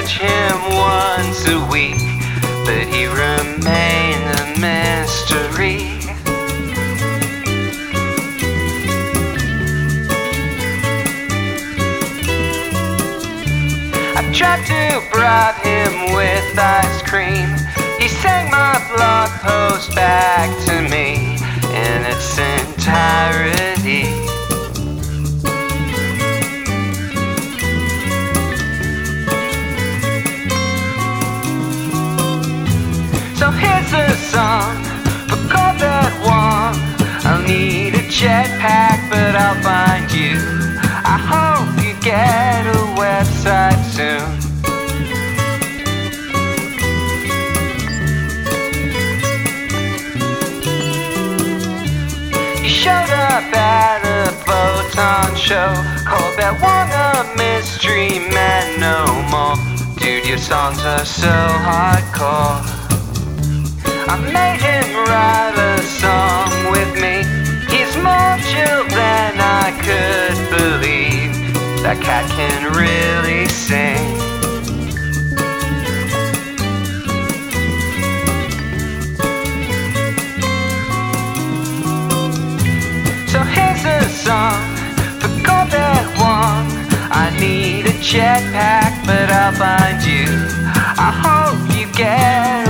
catch him once a week, but he remained a mystery. I tried to bribe him with ice cream. He sang my blog post back to me in its entirety. So here's a song for Corbett Wong. I'll need a jetpack, but I'll find you. I hope you get a website soon. You showed up at a Photon show. Corbett Wong, a mystery man no more. Dude, your songs are so hardcore. I made him write a song with me. He's more chill than I could believe. That cat can really sing. So here's a song for Corbett Wong. I need a jetpack, but I'll find you. I hope you get